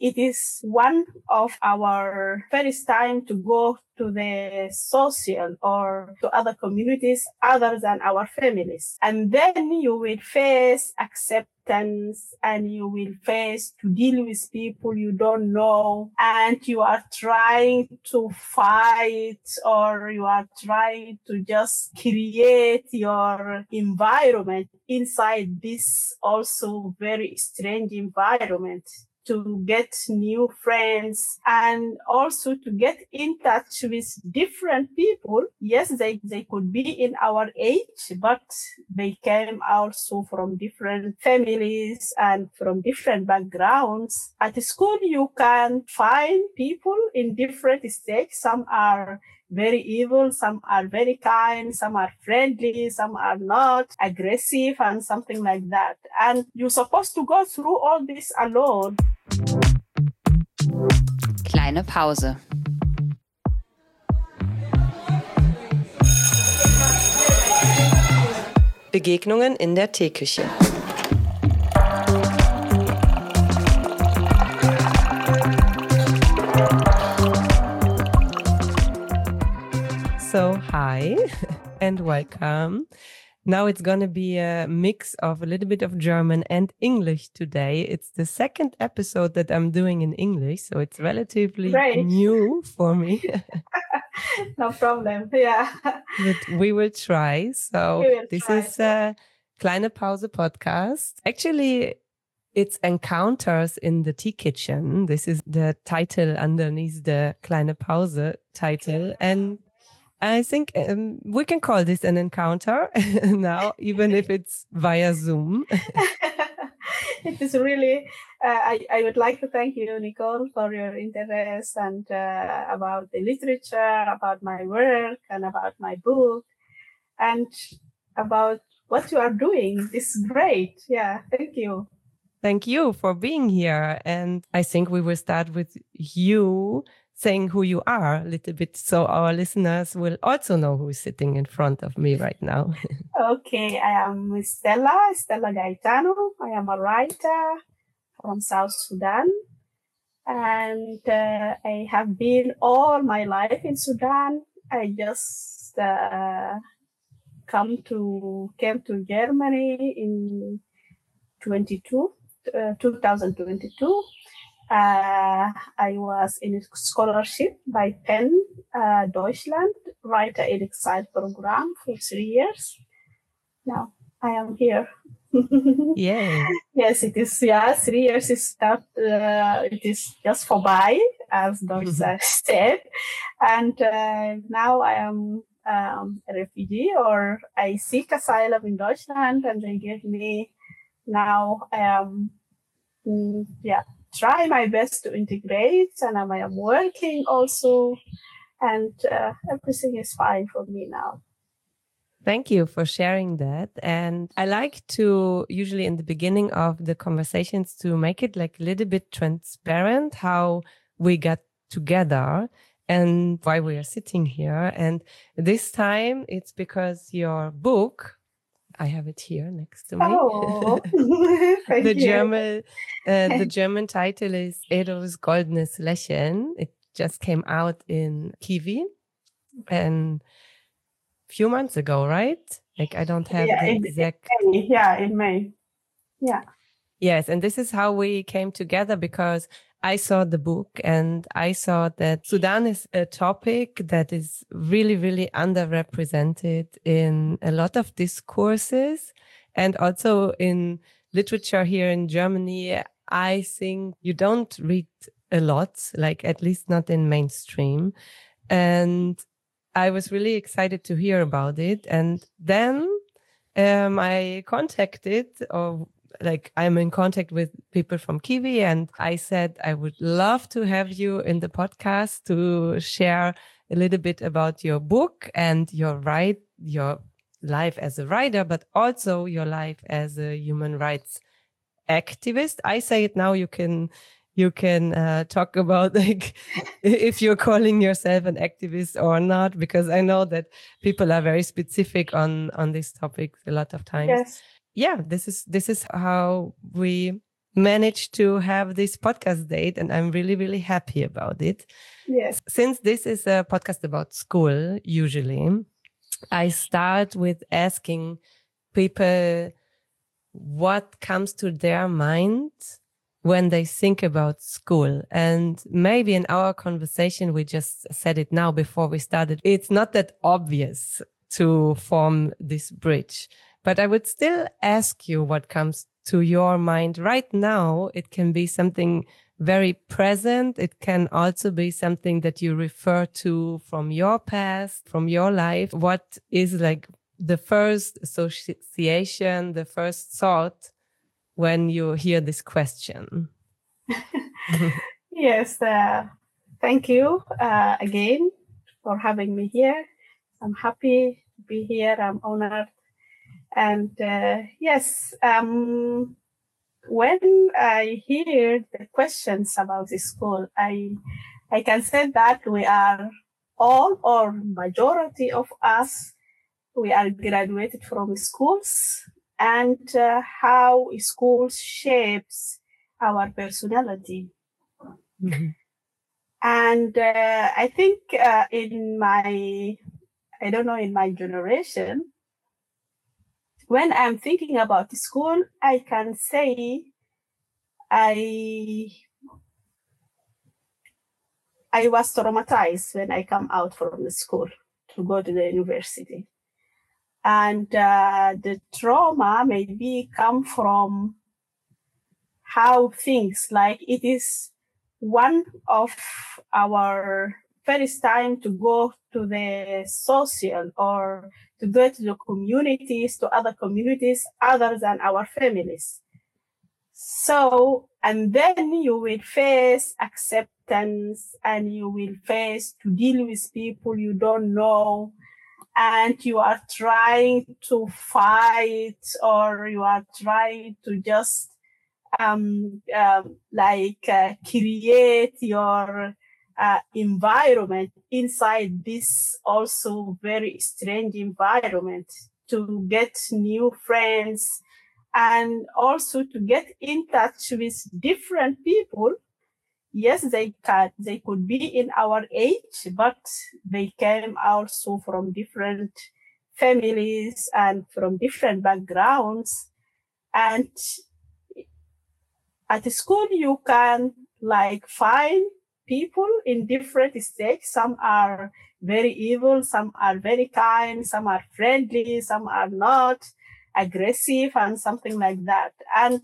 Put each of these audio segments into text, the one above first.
it is one of our first time to go to the social or to other communities other than our families. And then you will face acceptance and you will face to deal with people you don't know, and you are trying to fight or you are trying to just create your environment inside this also very strange environment to get new friends and also to get in touch with different people. Yes, they could be in our age, but they came also from different families and from different backgrounds. At school, you can find people in different stages. Some are very evil, some are very kind, some are friendly, some are not aggressive and something like that. And you're supposed to go through all this alone. Kleine Pause. Begegnungen in der Teeküche. So, hi and welcome. Now it's going to be a mix of a little bit of German and English today. It's the second episode that I'm doing in English, so it's relatively new for me. No problem, yeah. But we will try. So this is a Kleine Pause podcast. Actually, it's Encounters in the Tea Kitchen. This is the title underneath the Kleine Pause title. And I think we can call this an encounter now, even if it's via Zoom. It is really, I would like to thank you, Nicole, for your interest and about the literature, about my work and about my book and about what you are doing. It's great. Yeah, thank you. Thank you for being here. And I think we will start with you saying who you are a little bit so our listeners will also know who is sitting in front of me right now. Okay, I am Stella Gaetano. I am a writer from South Sudan. And I have been all my life in Sudan. I just came to Germany in 2022. I was in a scholarship by PEN Deutschland, Writer Exile program for 3 years. Now I am here. Yay. Yes, it is. Yeah, 3 years is not. It is just vorbei, as Deutsche said, and now I am a refugee, or I seek asylum in Deutschland, and they give me. Now I am, try my best to integrate, and I am working also, and everything is fine for me now. Thank you for sharing that. And I like to usually in the beginning of the conversations to make it like a little bit transparent how we got together and why we are sitting here. And this time it's because your book, I have it here next to me. Oh, thank you. The German title is Edo's Goldenes Lächeln. It just came out in Kiwi and few months ago, right? Like I don't have the exact. In May. Yeah. Yes, and this is how we came together because I saw the book and I saw that Sudan is a topic that is really, really underrepresented in a lot of discourses and also in literature here in Germany. I think you don't read a lot, like at least not in mainstream. And I was really excited to hear about it. And then I contacted, or like I'm in contact with people from Kiwi, and I said I would love to have you in the podcast to share a little bit about your book and your life as a writer, but also your life as a human rights activist. I say it now, you can talk about like if you're calling yourself an activist or not, because I know that people are very specific on this topic a lot of times. Yes. Yeah, this is how we managed to have this podcast date, and I'm really, really happy about it. Yes. Since this is a podcast about school, usually, I start with asking people what comes to their mind when they think about school. And maybe in our conversation, we just said it now before we started, it's not that obvious to form this bridge. But I would still ask you what comes to your mind right now. It can be something very present. It can also be something that you refer to from your past, from your life. What is like the first association, the first thought when you hear this question? Yes, thank you again for having me here. I'm happy to be here. I'm honored. And yes, when I hear the questions about the school, I can say that we are all or majority of us, we are graduated from schools, and how schools shapes our personality. Mm-hmm. And I think in my generation, when I'm thinking about school, I can say I was traumatized when I come out from the school to go to the university. And the trauma maybe come from how things like it is one of our first time to go to the social or to go to the communities, to other communities other than our families. So, and then you will face acceptance and you will face to deal with people you don't know, and you are trying to fight or you are trying to just create your environment inside this also very strange environment to get new friends and also to get in touch with different people. Yes, they could be in our age, but they came also from different families and from different backgrounds. And at school, you can find people in different stages. Some are very evil, some are very kind, some are friendly, some are not aggressive, and something like that. And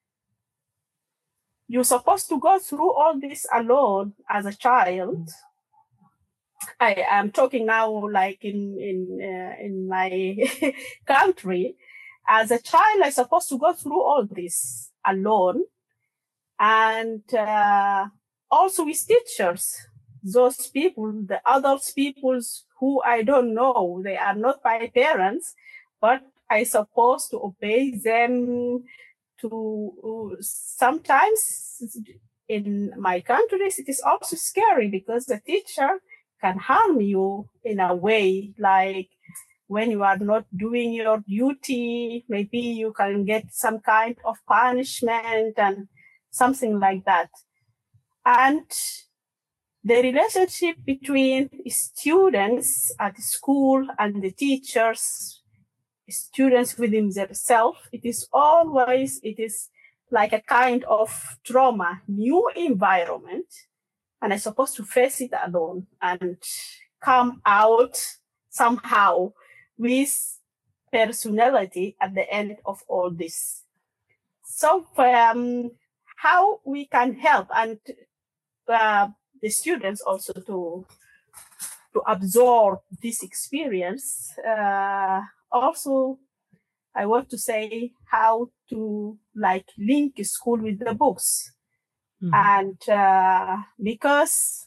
you're supposed to go through all this alone as a child. I am talking now in my country. As a child, I'm supposed to go through all this alone. And also with teachers, those people, the adult peoples who I don't know, they are not my parents, but I supposed to obey them. To sometimes in my countries, it is also scary because the teacher can harm you in a way, like when you are not doing your duty, maybe you can get some kind of punishment and something like that. And the relationship between students at school and the teachers, students within themselves, it is like a kind of trauma, new environment, and I'm supposed to face it alone and come out somehow with personality at the end of all this. So how we can help and the students also to absorb this experience. Also, I want to say how to link school with the books. Mm-hmm. And because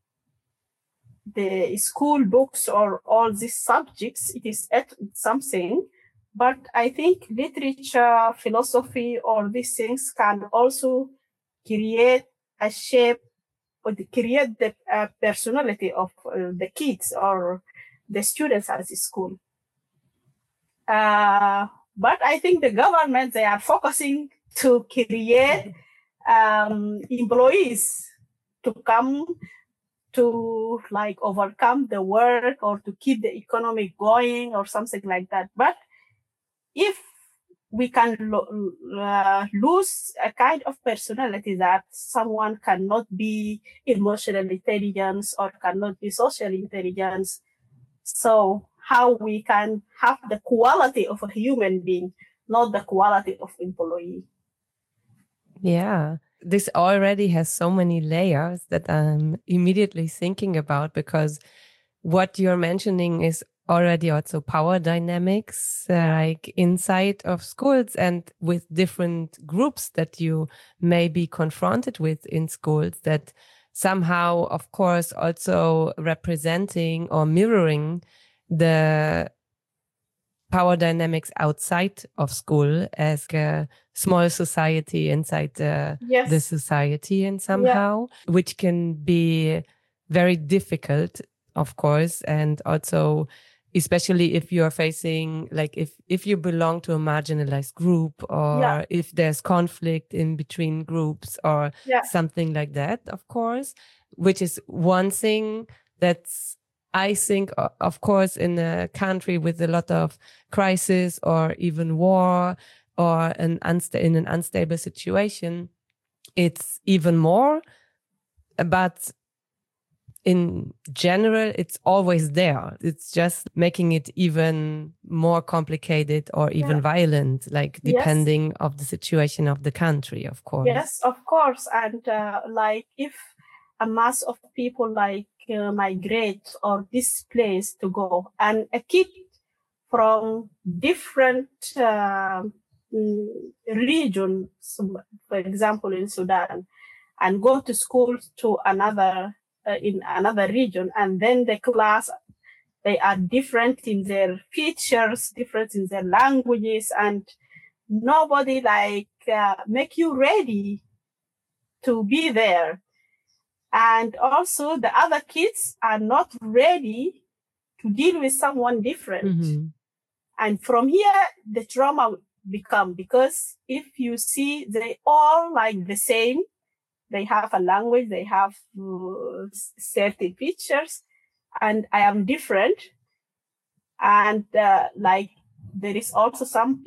the school books or all these subjects, it is something, but I think literature, philosophy, or these things can also create a shape or create the personality of the kids or the students at the school. But I think the government, they are focusing to create employees to come to like overcome the work or to keep the economy going or something like that. But if we can lose a kind of personality that someone cannot be emotional intelligence or cannot be social intelligence, so how we can have the quality of a human being, not the quality of employee. Yeah. This already has so many layers that I'm immediately thinking about, because what you're mentioning is already also power dynamics, like inside of schools and with different groups that you may be confronted with in schools, that somehow, of course, also representing or mirroring the power dynamics outside of school as a small society inside the society, and somehow, which can be very difficult, of course, and also especially if you're facing, like if you belong to a marginalized group, or if there's conflict in between groups or something like that, of course, which is one thing that's, I think, of course, in a country with a lot of crisis or even war or in an unstable situation, it's even more. But in general, it's always there. It's just making it even more complicated or even violent, like depending of the situation of the country, of course. Yes, of course. And like if a mass of people like migrate or displaced to go, and a kid from different regions, for example, in Sudan, and go to school to another in another region, and then the class, they are different in their features, different in their languages, and nobody like make you ready to be there. And also the other kids are not ready to deal with someone different. Mm-hmm. And from here, the trauma will become, because if you see they all like the same, they have a language, they have certain features, and I am different. And like there is also some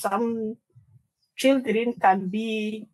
children can be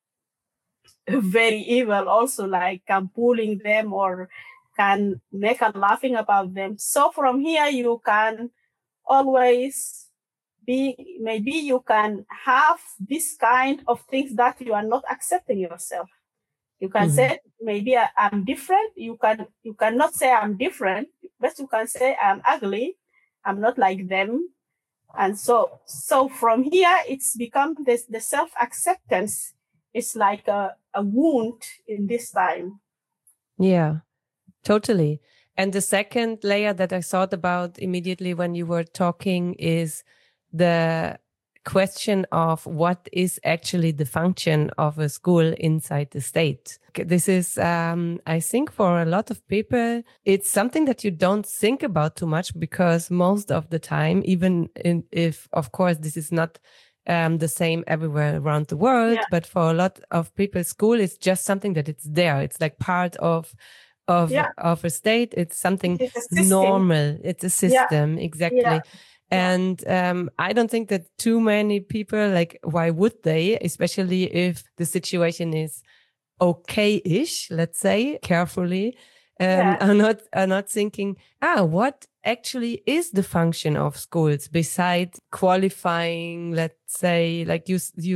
very evil also, like can bullying them or can make a laughing about them. So from here, you can always be, maybe you can have this kind of things that you are not accepting yourself. You can say, maybe I'm different. You cannot say I'm different, but you can say I'm ugly. I'm not like them. And so from here, it's become this, the self-acceptance is like a wound in this time. Yeah, totally. And the second layer that I thought about immediately when you were talking is the question of what is actually the function of a school inside the state. This is, I think for a lot of people, it's something that you don't think about too much, because most of the time, even if, of course, this is not the same everywhere around the world, but for a lot of people, school is just something that it's there. It's like part of a state. It's something normal. It's a system. Exactly. Yeah. And I don't think that too many people, like, why would they, especially if the situation is okay-ish, let's say, carefully, are not thinking, what actually is the function of schools besides qualifying, let's say, like you said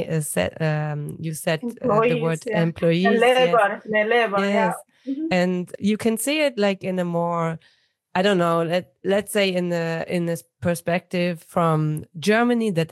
the word employees. The labor, yes. Mm-hmm. And you can see it like in a more, I don't know, let's say in this perspective from Germany that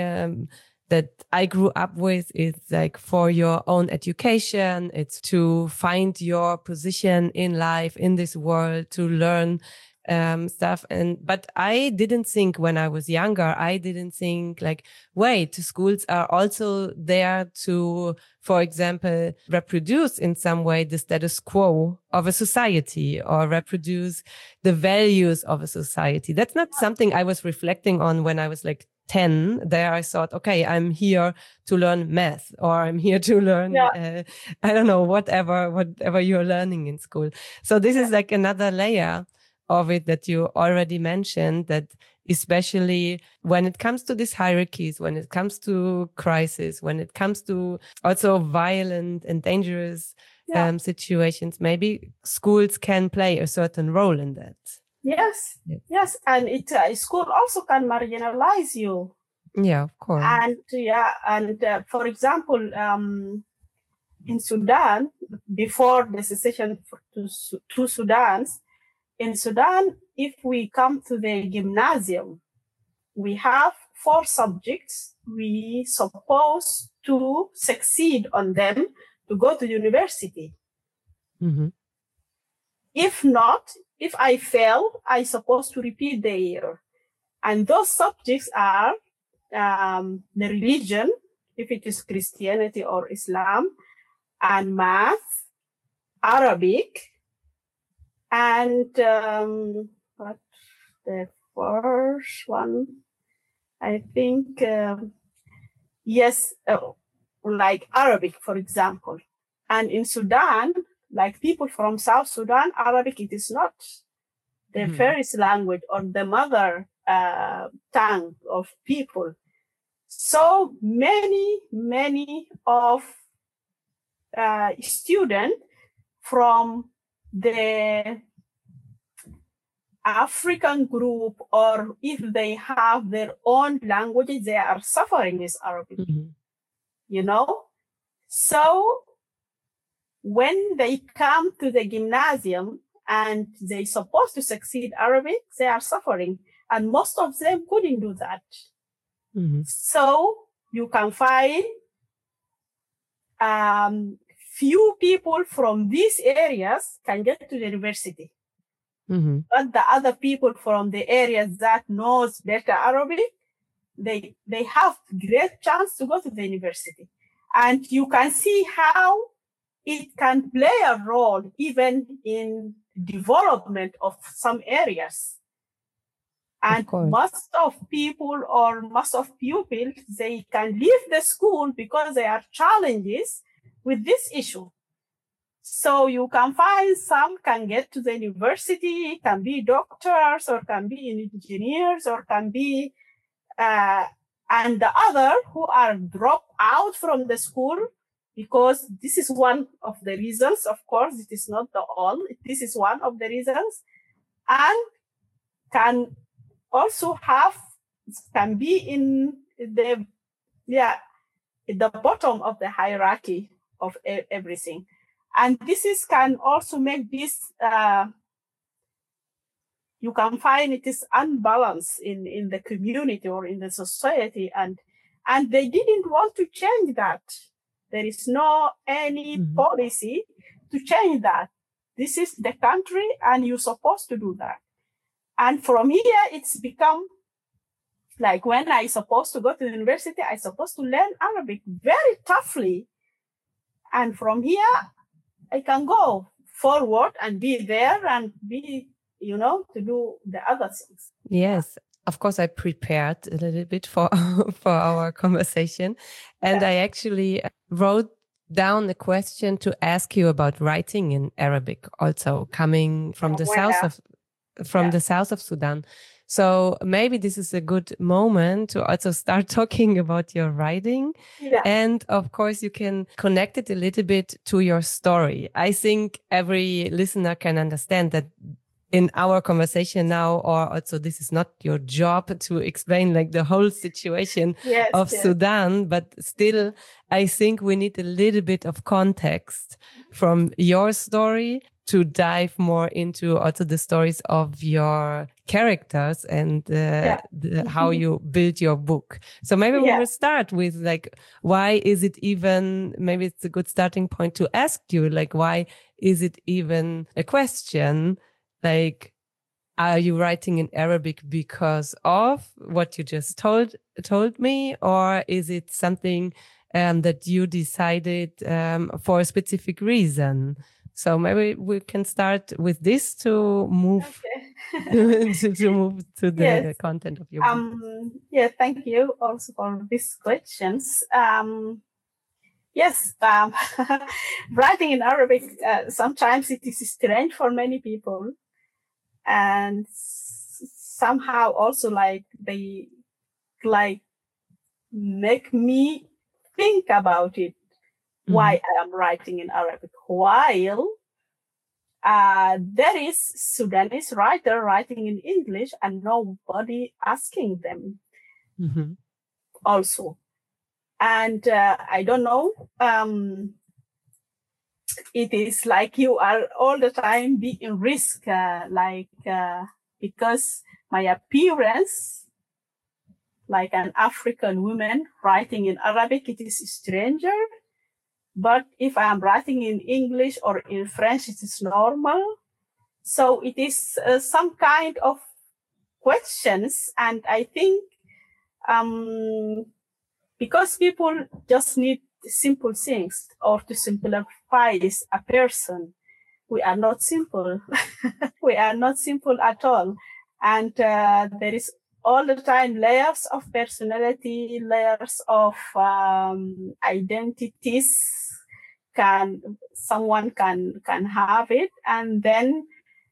I grew up with, it's like for your own education. It's to find your position in life, in this world, to learn stuff. But I didn't think when I was younger, I didn't think like, wait, schools are also there to, for example, reproduce in some way the status quo of a society or reproduce the values of a society. That's not something I was reflecting on when I was like 10, there I thought, okay, I'm here to learn math, or I'm here to learn, I don't know, whatever you're learning in school. So this is like another layer of it that you already mentioned, that especially when it comes to these hierarchies, when it comes to crisis, when it comes to also violent and dangerous situations, maybe schools can play a certain role in that. Yes. And school also can marginalize you. Yeah, of course. And for example, in Sudan, before the secession to Sudan, in Sudan, if we come to the gymnasium, we have 4 subjects we supposed to succeed on them to go to university. Mm-hmm. If not, if I fail, I supposed to repeat the year. And those subjects are the religion, if it is Christianity or Islam, and math, Arabic, and what the first one? I think, like Arabic, for example. And in Sudan, like people from South Sudan, Arabic, it is not the first language or the mother tongue of people. So many of students from the African group, or if they have their own languages, they are suffering with Arabic, you know? So when they come to the gymnasium and they're supposed to succeed Arabic, they are suffering. And most of them couldn't do that. So you can find few people from these areas can get to the university. But the other people from the areas that knows better Arabic, they have great chance to go to the university. And you can see how it can play a role even in development of some areas. And most of people or most of pupils, they can leave the school because there are challenges with this issue. So you can find some can get to the university, can be doctors, or can be engineers, or can be, and the other who are dropped out from the school, because this is one of the reasons. Of course, it is not the all. This is one of the reasons, and can also can be in the bottom of the hierarchy of everything. And this can also make this, you can find it is unbalanced in the community or in the society. And they didn't want to change that. There is no any policy to change that. This is the country and you're supposed to do that. And from here, it's become like when I supposed to go to the university, I supposed to learn Arabic very toughly. And from here, I can go forward and be there and be, to do the other things. Yes. Of course, I prepared a little bit for our conversation. And I actually wrote down a question to ask you about writing in Arabic, also coming from the south of Sudan. So maybe this is a good moment to also start talking about your writing. Yeah. And of course, you can connect it a little bit to your story. I think every listener can understand that in our conversation now, or also this is not your job to explain like the whole situation of Sudan, but still, I think we need a little bit of context from your story to dive more into also the stories of your characters and how you build your book. So maybe we will start with like, why is it even, maybe it's a good starting point to ask you, like, why is it even a question? Like, are you writing in Arabic because of what you just told me? Or is it something that you decided for a specific reason? So maybe we can start with this to move to move to the Yes. content of your book. Yeah, thank you also for these questions. Yes, writing in Arabic, sometimes it is strange for many people. And somehow also they like make me think about it, why I am writing in Arabic. While there is Sudanese writer writing in English and nobody asking them also. And I don't know, it is like you are all the time being risk, because my appearance, like an African woman writing in Arabic, it is stranger. But if I am writing in English or in French, it is normal. So it is some kind of questions. And I think because people just need simple things or to simplify a person, we are not simple. We are not simple at all. And there is all the time layers of personality, layers of identities. Someone can have it. And then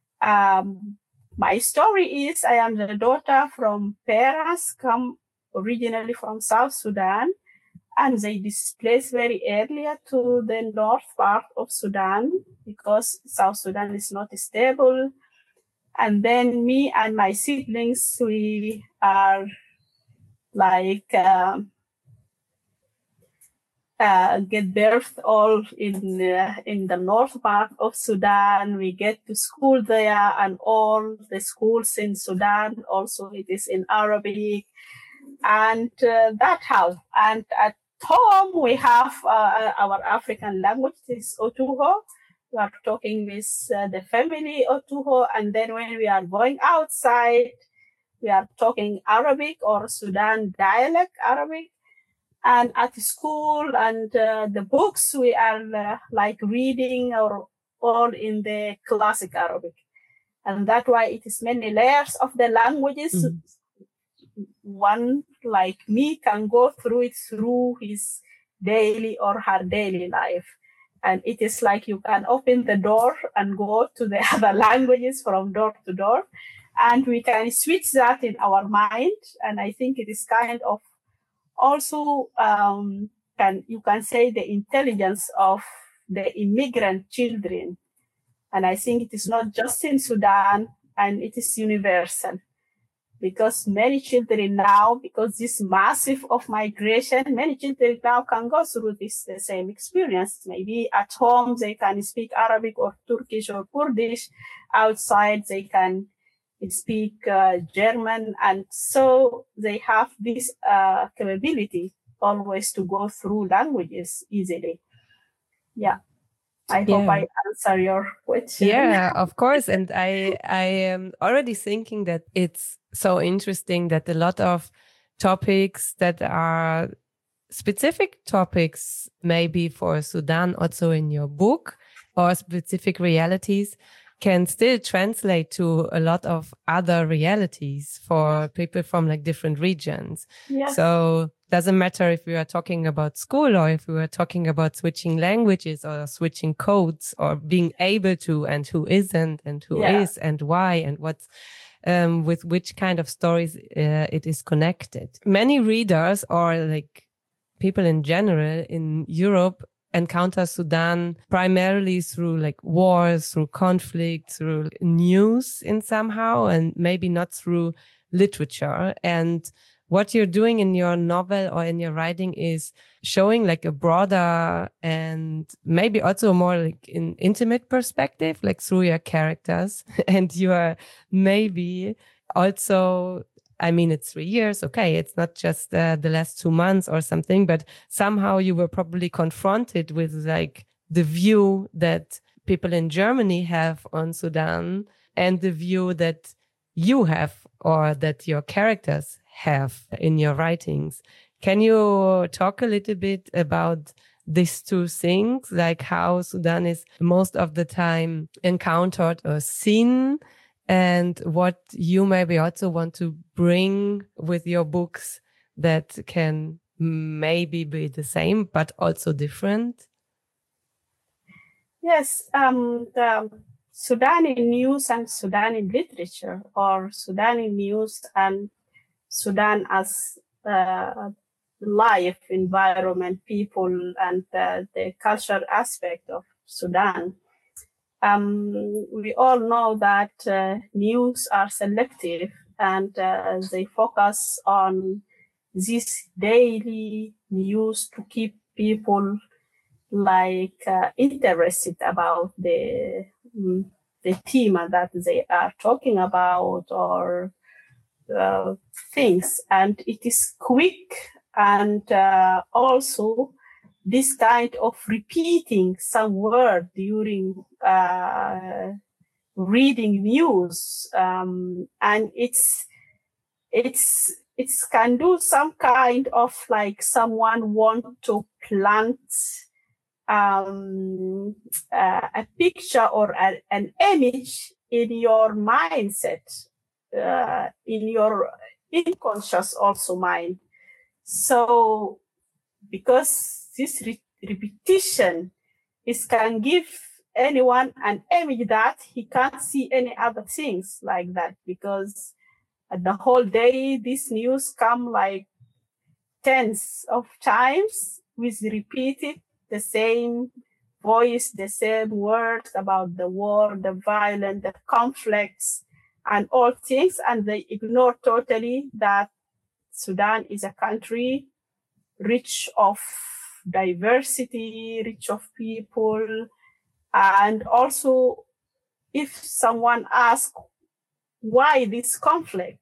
my story is I am the daughter from parents come originally from South Sudan, and they displaced very earlier to the north part of Sudan because South Sudan is not stable. And then me and my siblings, we are get birth all in the north part of Sudan. We get to school there, and all the schools in Sudan also it is in Arabic, and that how. And at home we have our African language is Otuho. We are talking with the family Otuho, and then when we are going outside, we are talking Arabic or Sudan dialect Arabic. And at school and the books, we are reading or all in the classic Arabic. And that's why it is many layers of the languages. One like me can go through it through his daily or her daily life. And it is like you can open the door and go to the other languages from door to door. And we can switch that in our mind. And I think it is kind of also you can say the intelligence of the immigrant children. And I think it is not just in Sudan, and it is universal. Because many children now, because this massive of migration, many children now can go through this the same experience. Maybe at home they can speak Arabic or Turkish or Kurdish. Outside they can speak German, and so they have this capability always to go through languages easily. Yeah. I hope I answer your question. Yeah, of course. And I am already thinking that it's so interesting that a lot of topics that are specific topics, maybe for Sudan, also in your book, or specific realities, can still translate to a lot of other realities for people from different regions. Yes. So doesn't matter if we are talking about school or if we are talking about switching languages or switching codes or being able to, and who isn't and who is and why and what's with which kind of stories it is connected. Many readers or people in general in Europe encounter Sudan primarily through wars, through conflict, through news in somehow, and maybe not through literature. And what you're doing in your novel or in your writing is showing a broader and maybe also more an intimate perspective, through your characters. And you are maybe also, I mean, it's 3 years. Okay. It's not just the last 2 months or something, but somehow you were probably confronted with the view that people in Germany have on Sudan and the view that you have or that your characters have in your writings. Can you talk a little bit about these two things, how Sudan is most of the time encountered or seen and what you maybe also want to bring with your books that can maybe be the same, but also different? Yes, the Sudani news and Sudani literature, or Sudani news and Sudan as life, environment, people, and the cultural aspect of Sudan. We all know that news are selective, and they focus on this daily news to keep people interested about the theme that they are talking about, or things, and it is quick, and also this kind of repeating some word during reading news, and it's can do some kind of like someone want to plant a picture or an image in your mindset, in your unconscious also mind. So because this repetition can give anyone an image that he can't see any other things like that, because the whole day this news come like tens of times with repeated the same voice, the same words about the war, the violence, the conflicts, and all things, and they ignore totally that Sudan is a country rich of diversity, rich of people. And also, if someone asks why this conflict,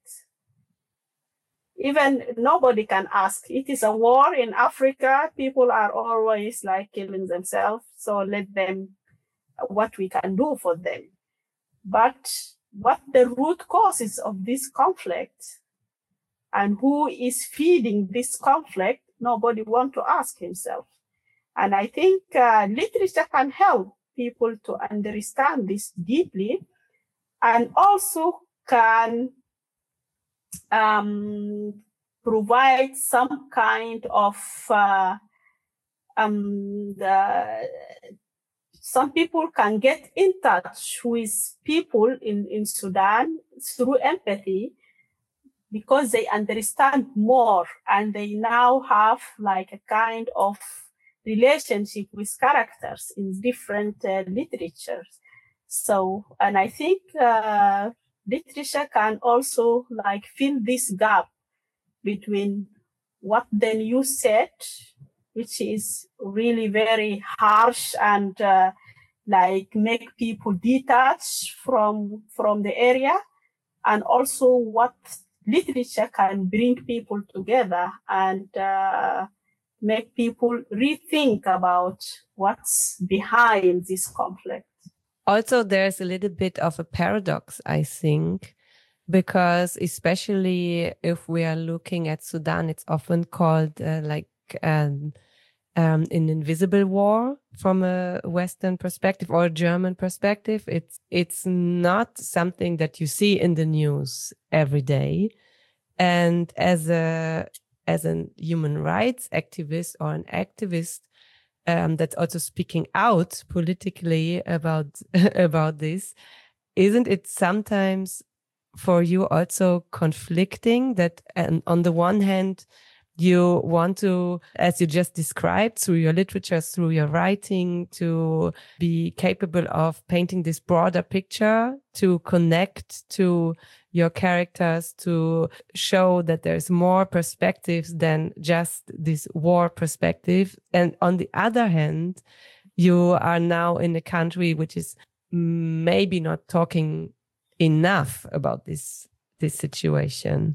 even nobody can ask. It is a war in Africa. People are always like killing themselves. So let them, what we can do for them. But what the root causes of this conflict and who is feeding this conflict, nobody want to ask himself. And I think literature can help people to understand this deeply, and also can provide some kind of some people can get in touch with people in Sudan through empathy, because they understand more and they now have like a kind of relationship with characters in different literatures. So, and I think literature can also like fill this gap between what the news said, which is really very harsh and like make people detach from the area, and also what literature can bring people together and make people rethink about what's behind this conflict. Also, there's a little bit of a paradox, I think, because especially if we are looking at Sudan, it's often called an invisible war from a Western perspective or a German perspective. It's not something that you see in the news every day. And as a human rights activist or an activist that's also speaking out politically about about this, isn't it sometimes for you also conflicting that on the one hand you want to, as you just described, through your literature, through your writing, to be capable of painting this broader picture, to connect to your characters, to show that there's more perspectives than just this war perspective. And on the other hand, you are now in a country which is maybe not talking enough about this situation.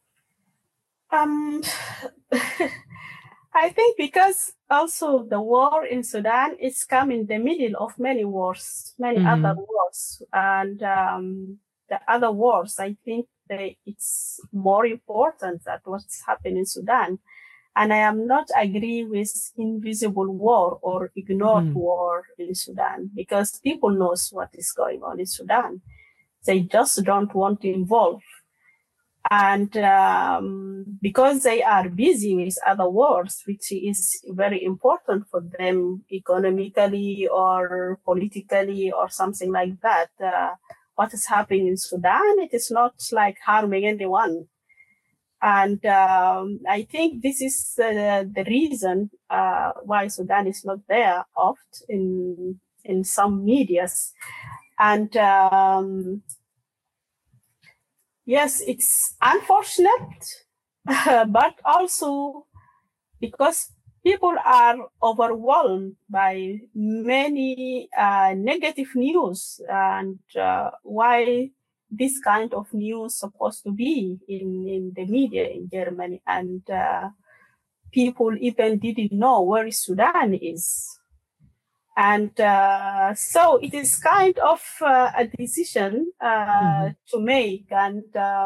I think because also the war in Sudan is come in the middle of many wars, many other wars, and the other wars, I think it's more important than what's happening in Sudan. And I am not agree with invisible war or ignored war in Sudan, because people knows what is going on in Sudan. They just don't want to involve. And because they are busy with other wars, which is very important for them economically or politically or something like that, what is happening in Sudan, it is not like harming anyone. And I think this is the reason why Sudan is not there oft in some medias. And yes, it's unfortunate, but also because people are overwhelmed by many negative news, and why this kind of news supposed to be in the media in Germany, and people even didn't know where Sudan is. And so it is kind of a decision to make. And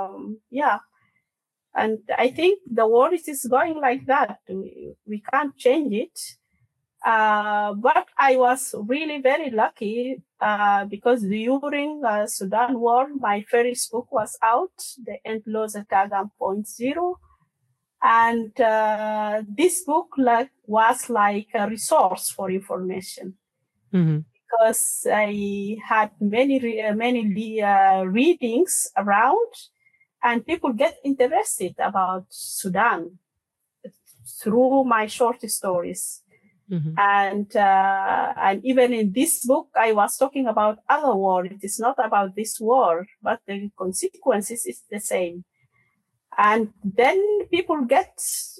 and I think the world is going like that. We can't change it. But I was really very lucky because during Sudan war, my first book was out, The Endlose Taggam Point Zero. And this book was like a resource for information. Because I had many readings around, and people get interested about Sudan through my short stories. And even in this book, I was talking about other war. It is not about this war, but the consequences is the same. And then people get,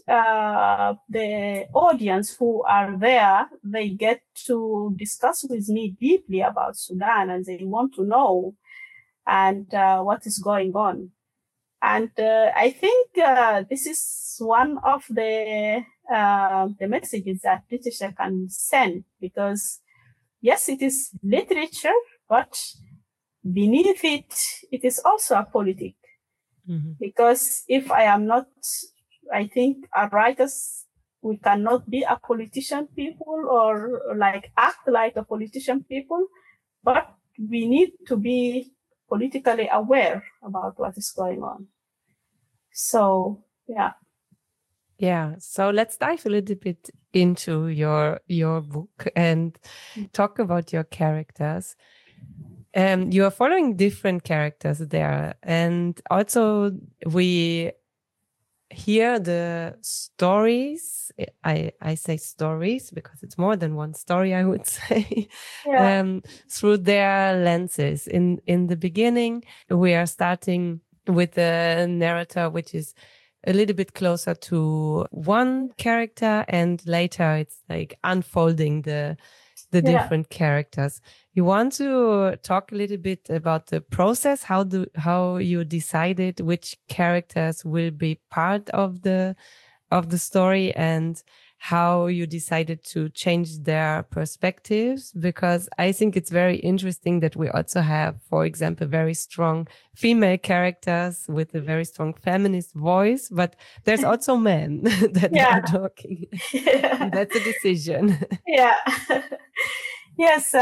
the audience who are there, they get to discuss with me deeply about Sudan, and they want to know and what is going on. And I think this is one of the messages that literature can send, because yes, it is literature, but beneath it, it is also a politics. Because if I am not, I think our writers, we cannot be a politician people or like act like a politician people, but we need to be politically aware about what is going on. So, yeah. Yeah. So let's dive a little bit into your book and talk about your characters. You are following different characters there, and also we hear the stories. I say stories because it's more than one story, I would say, through their lenses. In the beginning, we are starting with a narrator which is a little bit closer to one character, and later it's like unfolding the different characters. You want to talk a little bit about the process, how you decided which characters will be part of the story, and how you decided to change their perspectives? Because I think it's very interesting that we also have, for example, very strong female characters with a very strong feminist voice, but there's also men that are talking. That's a decision. Yeah. Yes.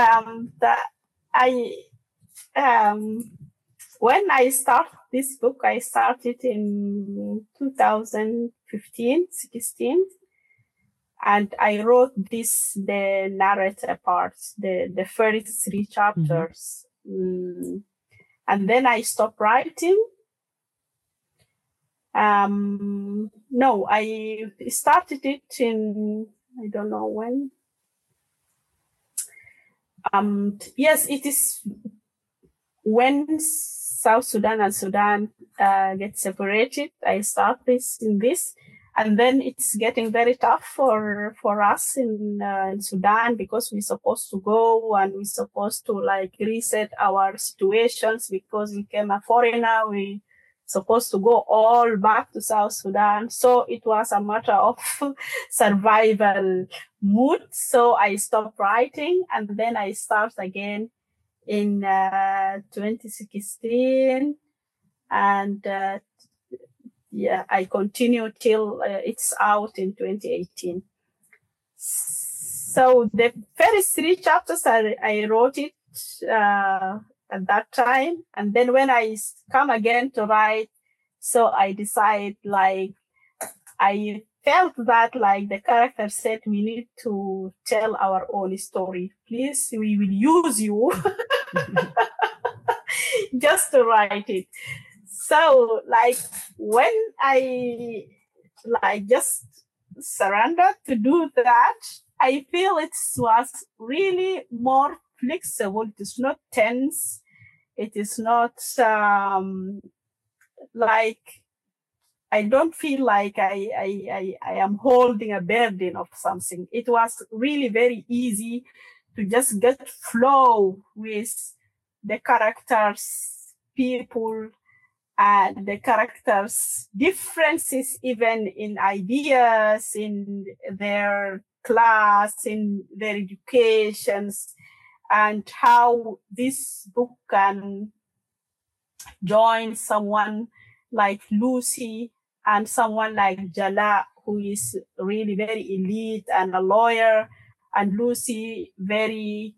When I started this book, I started in 2015-16. And I wrote the narrative parts, the first 3 chapters. And then I stopped writing. No, I started it in, I don't know when. Yes, it is when South Sudan and Sudan get separated. I start this. And then it's getting very tough for us in Sudan, because we're supposed to go and we're supposed to like reset our situations, because we became a foreigner. We supposed to go all back to South Sudan. So it was a matter of survival mood. So I stopped writing, and then I start again in 2016, and I continue till it's out in 2018. So the first 3 chapters, I wrote it at that time. And then when I come again to write, so I decide like, I felt that like the character said, we need to tell our own story. Please, we will use you just to write it. So like when I like just surrendered to do that, I feel it was really more flexible. It is not tense. It is not like, I don't feel like I am holding a burden of something. It was really very easy to just get flow with the characters, people, and the characters' differences, even in ideas, in their class, in their educations, and how this book can join someone like Lucy and someone like Jala, who is really very elite and a lawyer, and Lucy, very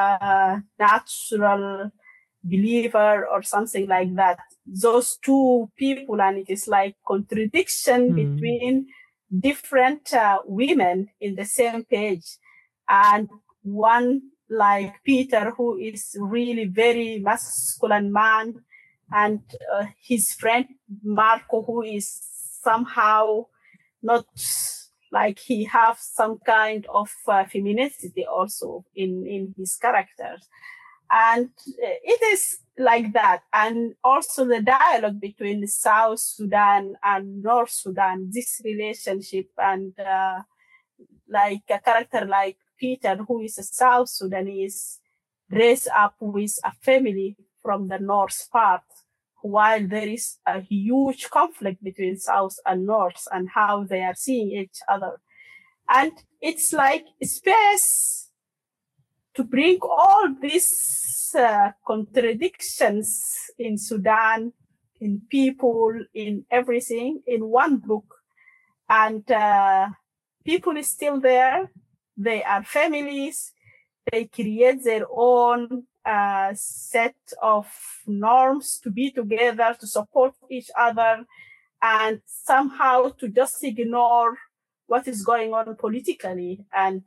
natural believer or something like that. Those two people, and it is like contradiction between different women in the same page. And one like Peter, who is really very masculine man, and his friend Marco, who is somehow not like, he have some kind of femininity also in his characters. And it is like that. And also the dialogue between South Sudan and North Sudan, this relationship, and like a character like Peter, who is a South Sudanese, raised up with a family from the North part, while there is a huge conflict between South and North and how they are seeing each other. And it's like space to bring all these contradictions in Sudan, in people, in everything, in one book. And people is still there. They are families. They create their own set of norms to be together, to support each other, and somehow to just ignore what is going on politically. And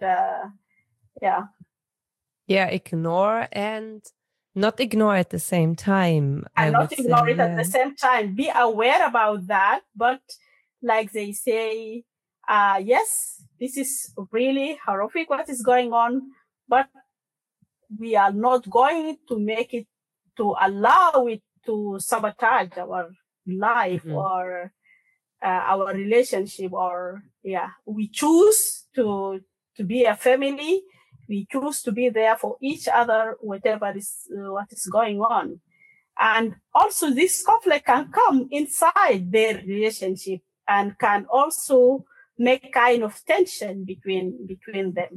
ignore and not ignore at the same time. And not ignore it at the same time. Be aware about that, but like they say, yes, this is really horrific what is going on, but we are not going to make it, to allow it to sabotage our life or our relationship, or we choose to be a family. We choose to be there for each other, whatever is what is going on. And also this conflict can come inside their relationship and can also make kind of tension between them.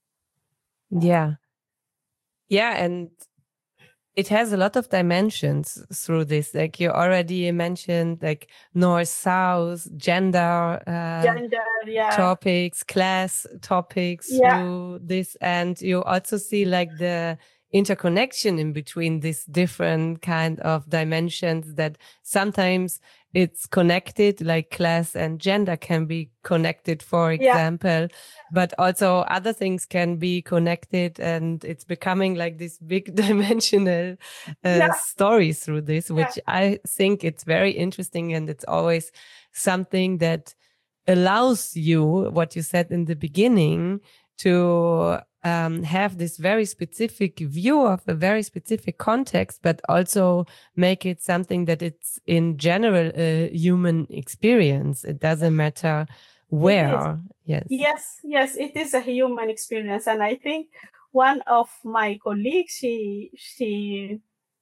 Yeah, and it has a lot of dimensions through this. Like you already mentioned, like North, South, gender topics, class topics through this. And you also see like the interconnection in between these different kind of dimensions, that sometimes it's connected, like class and gender can be connected, for example, but also other things can be connected, and it's becoming like this big dimensional story through this, which I think it's very interesting. And it's always something that allows you, what you said in the beginning, to have this very specific view of a very specific context, but also make it something that it's in general a human experience. It doesn't matter where. Yes, it is a human experience. And I think one of my colleagues, she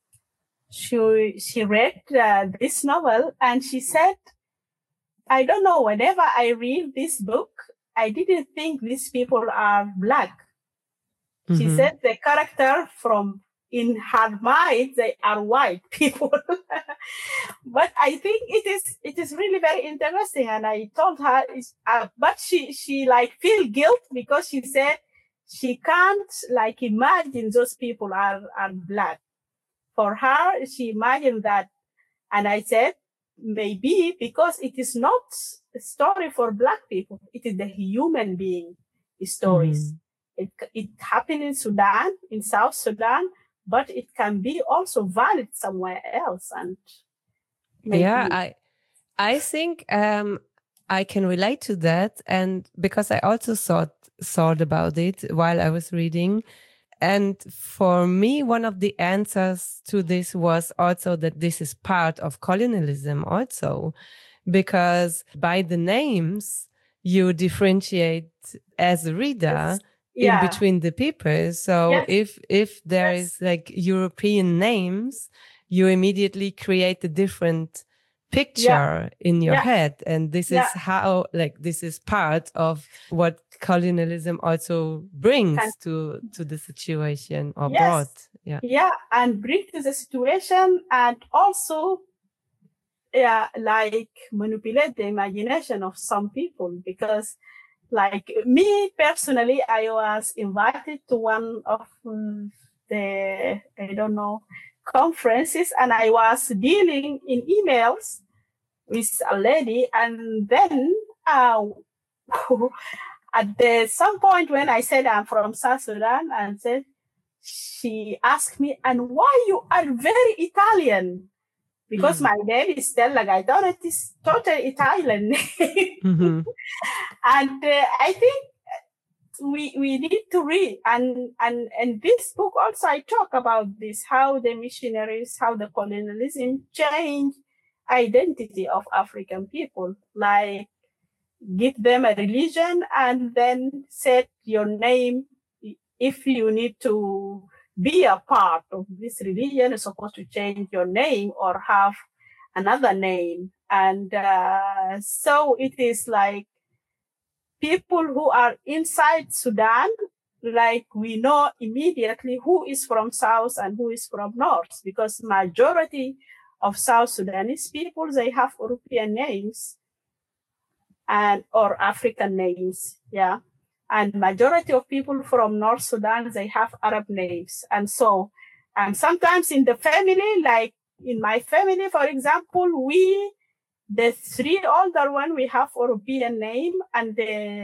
read this novel, and she said, I don't know, whenever I read this book, I didn't think these people are Black. She said the character in her mind, they are white people. But I think it is really very interesting. And I told her, but she like feel guilt, because she said she can't like imagine those people are Black. for her, she imagined that. And I said, maybe because it is not a story for Black people, it is the human being stories. It happened in Sudan, in South Sudan, but it can be also valid somewhere else. And maybe. Yeah, I think I can relate to that, and because I also thought about it while I was reading. And for me, one of the answers to this was also that this is part of colonialism also, because by the names, you differentiate as a reader in between the people. So if there is like European names, you immediately create a different picture in your head. And this is how, like, this is part of what colonialism also brings to the situation or brought. Yeah, and bring to the situation, and also like manipulate the imagination of some people. Because like me personally, I was invited to one of the, I don't know, conferences, and I was dealing in emails with a lady, and then at some point when I said I'm from South Sudan, and said, she asked me, and why you are very Italian? Because my name is Stella Gaetano, it is totally Italian name. And I think we need to read, and this book also, I talk about this, how the missionaries, how the colonialism changed identity of African people, like give them a religion and then set your name. If you need to be a part of this religion, you're supposed to change your name or have another name. And so it is like people who are inside Sudan, like we know immediately who is from South and who is from North, because majority of South Sudanese people, they have European names and or African names, and majority of people from North Sudan, they have Arab names. And so, and sometimes in the family, like in my family, for example, the three older one, we have European name, and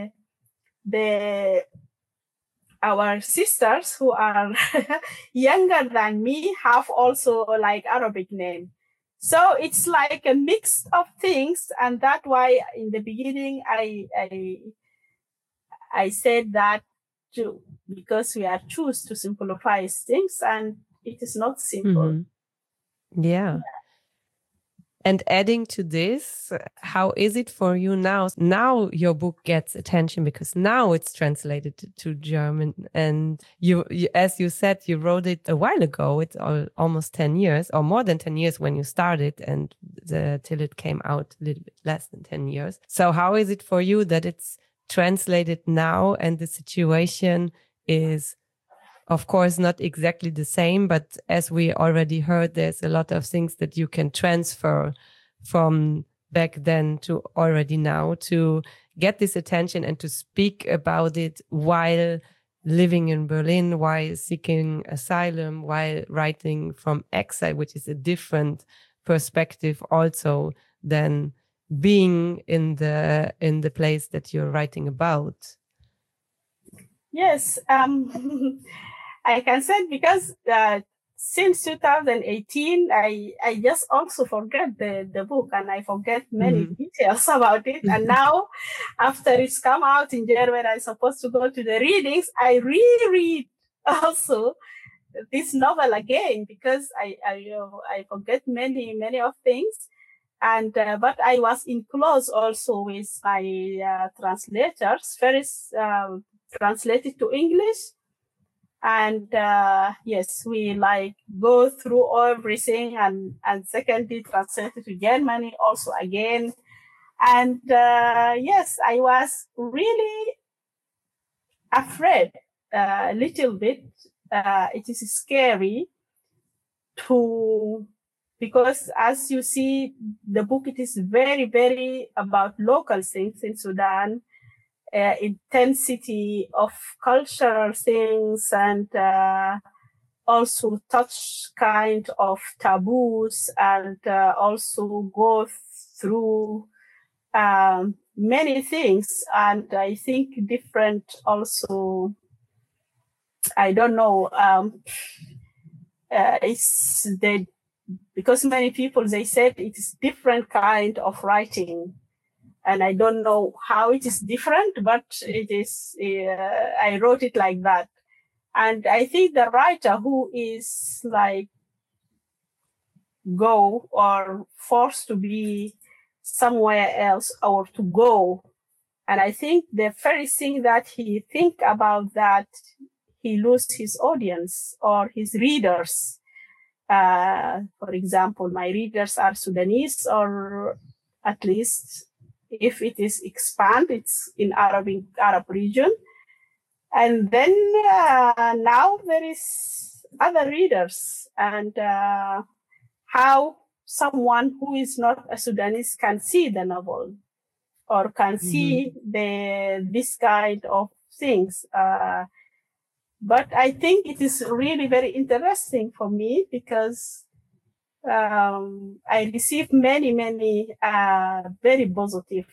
our sisters who are younger than me have also like Arabic name. So it's like a mix of things, and that's why in the beginning I said that too, because we are choose to simplify things, and it is not simple. Yeah. And adding to this, how is it for you now? Now your book gets attention because now it's translated to German. And you, as you said, you wrote it a while ago. It's almost 10 years or more than 10 years when you started, and till it came out a little bit less than 10 years. So how is it for you that it's translated now and the situation is, of course, not exactly the same, but as we already heard, there's a lot of things that you can transfer from back then to already now to get this attention and to speak about it while living in Berlin, while seeking asylum, while writing from exile, which is a different perspective also than being in the place that you're writing about. Yes, I can say because since 2018, I just also forget the book, and I forget many details about it. And now, after it's come out in January, I'm supposed to go to the readings. I reread also this novel again because I forget many of things. And but I was in close also with my translators. First translated to English. And yes, we like go through everything, and secondly translated to Germany also again. And yes, I was really afraid a little bit. It is scary because as you see, the book, it is very about local things in Sudan. Intensity of cultural things, and also touch kind of taboos and also go through many things. And I think different also, I don't know, it's the, because many people, they said it is different kind of writing. And I don't know how it is different, but it is, I wrote it like that. And I think the writer who is like go or forced to be somewhere else or to go, and I think the first thing that he think about that, he lose his audience or his readers. For example, my readers are Sudanese, or at least if it is expand, it's in Arab region. And then now there is other readers, and how someone who is not a Sudanese can see the novel or can see this kind of things. But I think it is really very interesting for me because I received many very positive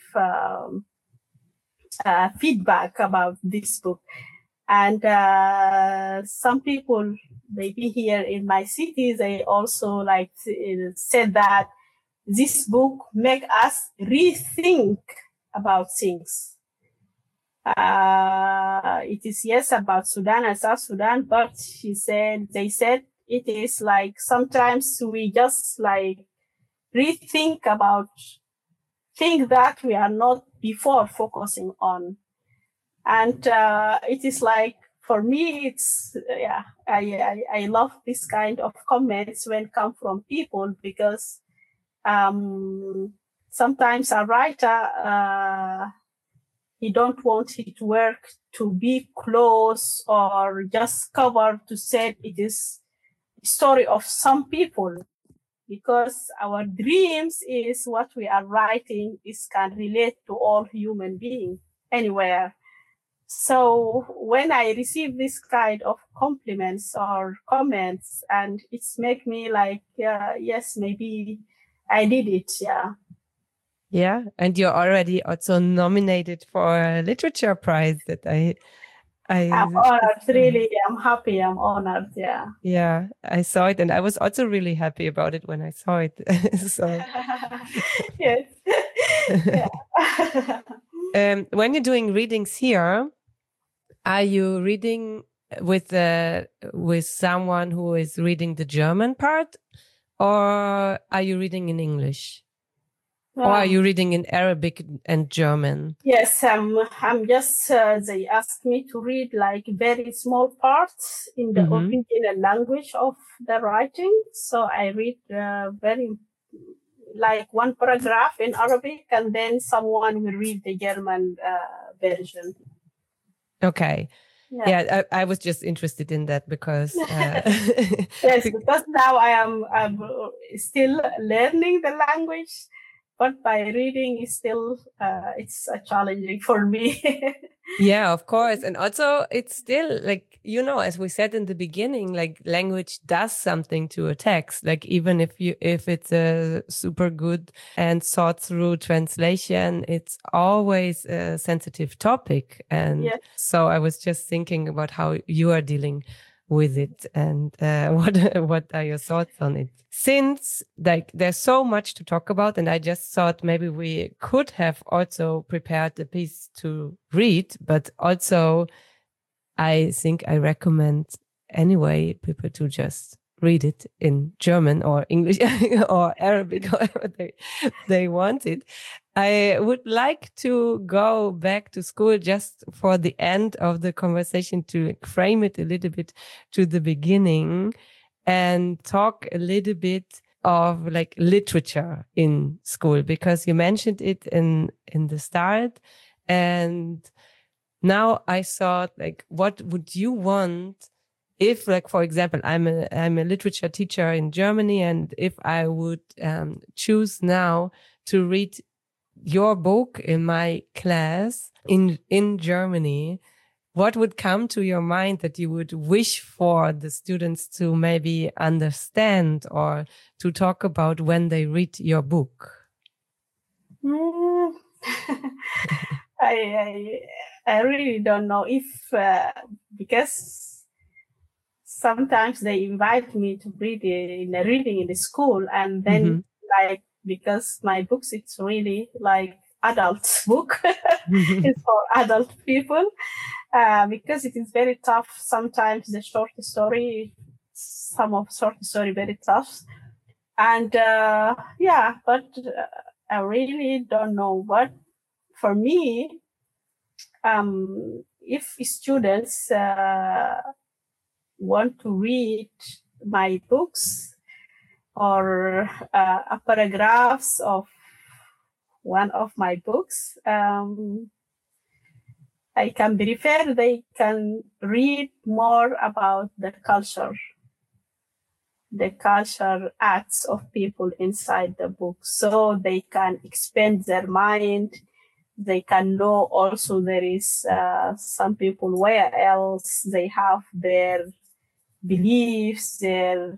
feedback about this book. And some people maybe here in my city, they also like said that this book make us rethink about things. It is, yes, about Sudan and South Sudan, but they said it is like sometimes we just like rethink about things that we are not before focusing on. And it is like, for me, it's, I love this kind of comments when come from people, because sometimes a writer, he don't want his work to be close or just covered to say it is the story of some people, because our dreams is what we are writing is can relate to all human beings anywhere. So when I receive this kind of compliments or comments, and it's make me like, yes, maybe I did it. Yeah. Yeah. And you're already also nominated for a literature prize that I'm honored, really. I'm happy. I'm honored. Yeah. Yeah, I saw it, and I was also really happy about it when I saw it. So, yes. When you're doing readings here, are you reading with someone who is reading the German part, or are you reading in English? Or are you reading in Arabic and German? Yes, I'm just, they asked me to read like very small parts in the original language of the writing. So I read very, like one paragraph in Arabic, and then someone will read the German version. Okay. Yeah, I was just interested in that because yes, because now I'm still learning the language, but by reading is still it's challenging for me. Yeah, of course. And also it's still like, as we said in the beginning, like language does something to a text. Like even if it's a super good and thought through translation, it's always a sensitive topic. And so I was just thinking about how you are dealing with it, and what are your thoughts on it? Since like there's so much to talk about, and I just thought maybe we could have also prepared a piece to read, but also I think I recommend anyway people to just read it in German or English or Arabic, however they want it. I would like to go back to school just for the end of the conversation to frame it a little bit to the beginning and talk a little bit of like literature in school, because you mentioned it in the start. And now I thought, like, what would you want if, like, for example, I'm a literature teacher in Germany, and if I would choose now to read your book in my class in Germany, what would come to your mind that you would wish for the students to maybe understand or to talk about when they read your book? Mm. I really don't know if because sometimes they invite me to read in a reading in the school, and then like because my books it's really like adult book, it's for adult people, because it is very tough. Sometimes the short story, some of short story very tough, and but I really don't know. But for me, if students want to read my books or paragraphs of one of my books, I can prefer they can read more about the culture acts of people inside the book, so they can expand their mind. They can know also there is some people where else they have their beliefs, their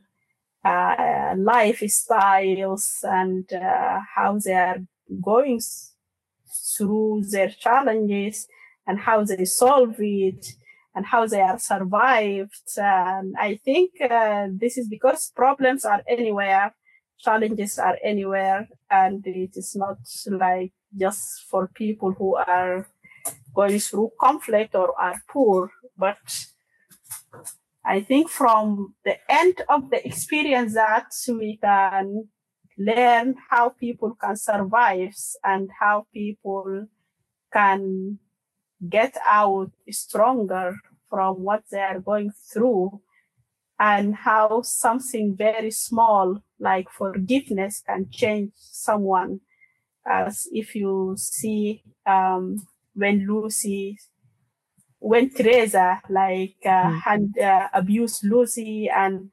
lifestyles, and how they are going through their challenges and how they solve it and how they are survived. I think this is because problems are anywhere, challenges are anywhere, and it is not like just for people who are going through conflict or are poor, but I think from the end of the experience that we can learn how people can survive and how people can get out stronger from what they are going through, and how something very small like forgiveness can change someone. As if you see when Teresa had abused Lucy, and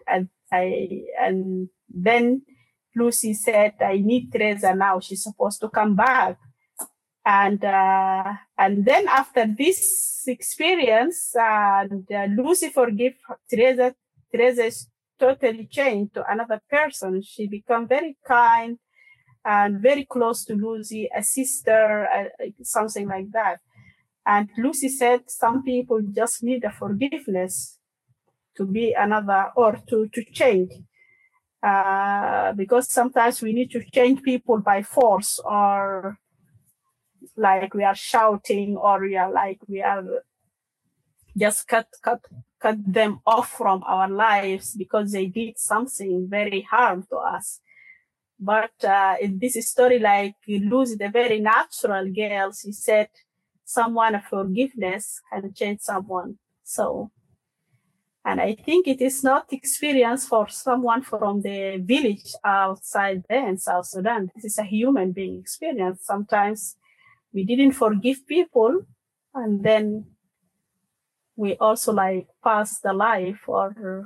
then Lucy said, "I need Teresa now. She's supposed to come back." And then after this experience, Lucy forgave Teresa. Teresa is totally changed to another person. She became very kind and very close to Lucy, a sister, something like that. And Lucy said some people just need a forgiveness to be another or to change. Because sometimes we need to change people by force, or like we are shouting, or we are just cut them off from our lives because they did something very harm to us. But in this story, like Lucy, the very natural girl, she said someone of forgiveness can change someone. So, and I think it is not experience for someone from the village outside there in South Sudan. This is a human being experience. Sometimes we didn't forgive people, and then we also like passed the life, or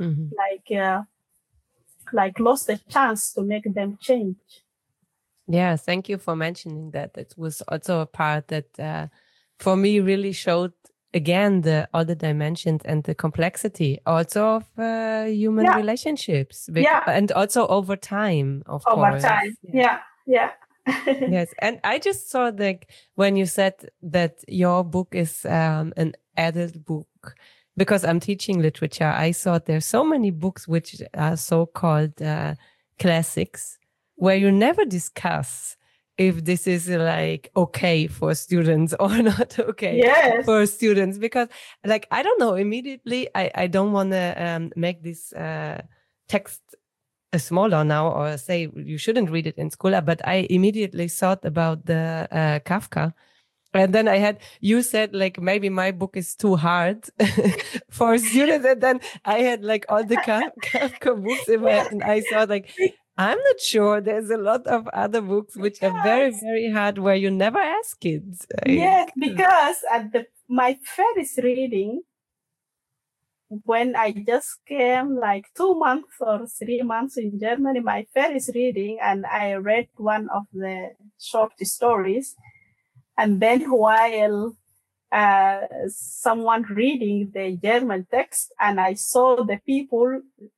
like lost the chance to make them change. Yeah, thank you for mentioning that. It was also a part that for me really showed again all the dimensions and the complexity also of human relationships. And also over time, of course. Over time, yeah. Yes, and I just saw like when you said that your book is an adult book, because I'm teaching literature, I saw there's so many books which are so-called classics, where you never discuss if this is like okay for students or not okay for students, because like, I don't know, immediately I don't want to make this text smaller now, or say you shouldn't read it in school, but I immediately thought about the Kafka. And then you said like, maybe my book is too hard for students. And then I had like all the Kafka books in my head, and I thought like, I'm not sure. There's a lot of other books which are very, very hard, where you never ask kids. Yes, because at my first reading, when I just came like 2 months or 3 months in Germany, my first reading, and I read one of the short stories. And then while someone reading the German text, and I saw the people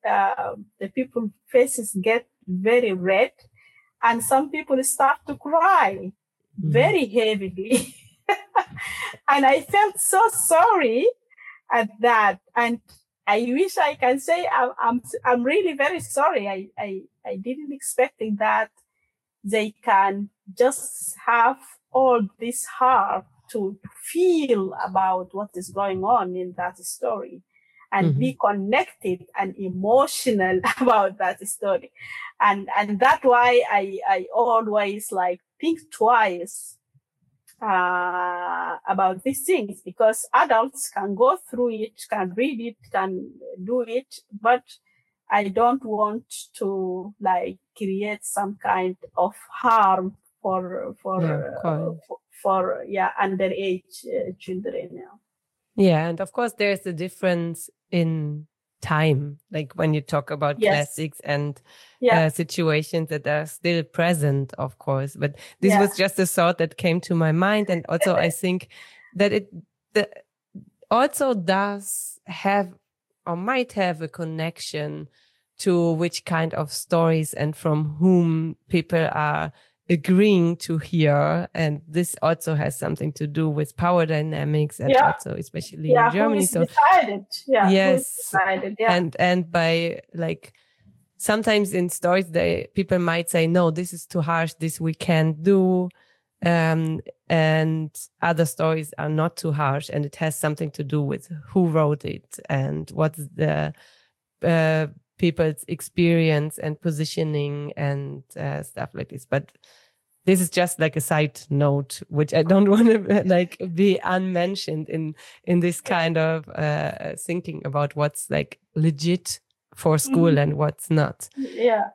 faces get very red, and some people start to cry very heavily. And I felt so sorry at that. And I wish I can say I'm really very sorry. I didn't expecting that they can just have all this heart to feel about what is going on in that story and be connected and emotional about that story. And that's why I always like think twice about these things, because adults can go through it, can read it, can do it, but I don't want to like create some kind of harm for underage children now. Yeah, and of course there's a difference in time, like when you talk about classics and situations that are still present, of course. But this was just a thought that came to my mind, and also I think that it also does have or might have a connection to which kind of stories and from whom people are agreeing to hear. And this also has something to do with power dynamics, and also especially in Germany. Who decided? Yes. And by like sometimes in stories people might say, no, this is too harsh, this we can't do. And other stories are not too harsh, and it has something to do with who wrote it and what's the people's experience and positioning and stuff like this. But this is just like a side note, which I don't want to like be unmentioned in this kind of thinking about what's like legit for school and what's not. Yeah.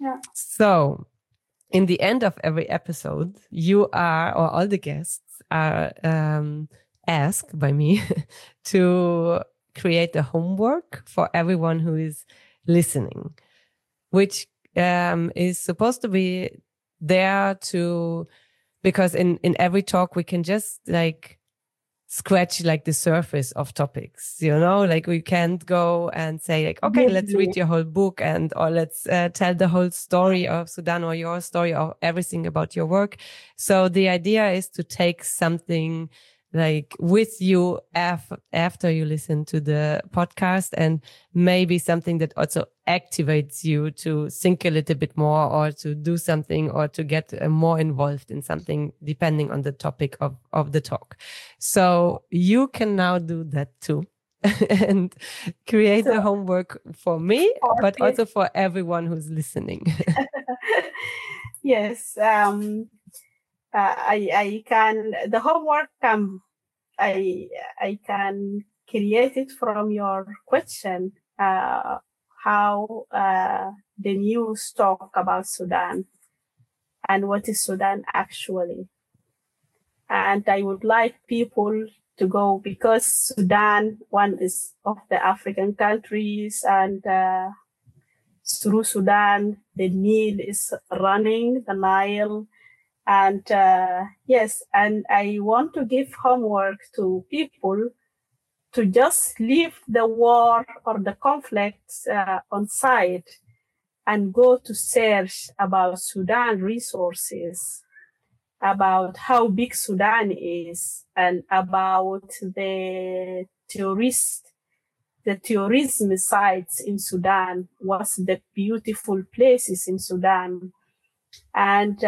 So in the end of every episode, you are, or all the guests are asked by me to create a homework for everyone who is listening, which is supposed to be there because in every talk we can just like scratch like the surface of topics, like we can't go and say like, okay, let's read your whole book or let's tell the whole story of Sudan or your story or everything about your work. So the idea is to take something like with you after you listen to the podcast, and maybe something that also activates you to think a little bit more or to do something or to get more involved in something depending on the topic of the talk. So you can now do that too and create the homework for me, but also for everyone who's listening. Yes. I can, the homework I can create it from your question, how the news talk about Sudan and what is Sudan actually. And I would like people to go, because Sudan, one is of the African countries, and through Sudan, the Nile is running, the Nile. And yes, and I want to give homework to people to just leave the war or the conflicts on side and go to search about Sudan resources, about how big Sudan is, and about the tourism sites in Sudan, what's the beautiful places in Sudan, and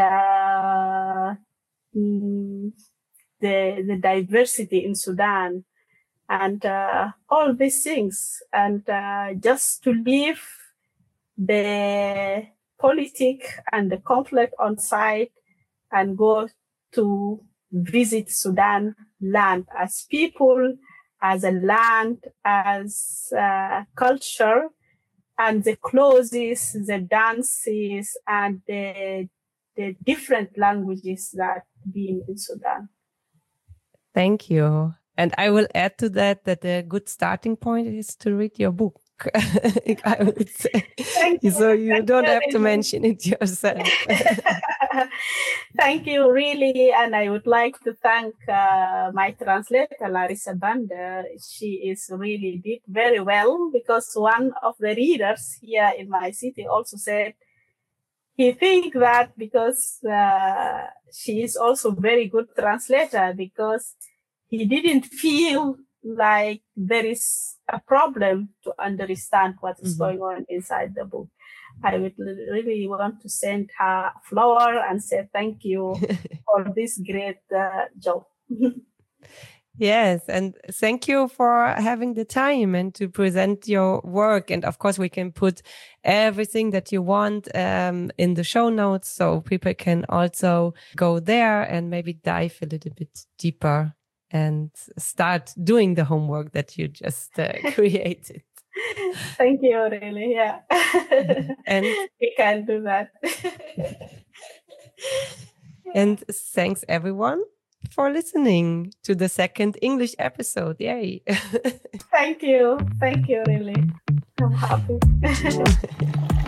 the diversity in Sudan, and all these things, and just to leave the politics and the conflict on side and go to visit Sudan land as people, as a land, as culture, and the clothes, the dances, and the different languages that being in Sudan. Thank you. And I will add to that a good starting point is to read your book. I would say. So you don't have to mention it yourself. Thank you, really. And I would like to thank my translator, Larissa Banda. She is really did very well, because one of the readers here in my city also said he think that because she is also very good translator, because he didn't feel like there is a problem to understand what is going on inside the book. I would really want to send her a flower and say thank you for this great job. Yes, and thank you for having the time and to present your work. And of course, we can put everything that you want in the show notes, so people can also go there and maybe dive a little bit deeper and start doing the homework that you just created. Thank you, really. Yeah. And we can do that. And thanks everyone for listening to the second English episode. Yay. Thank you. Thank you, really. I'm happy.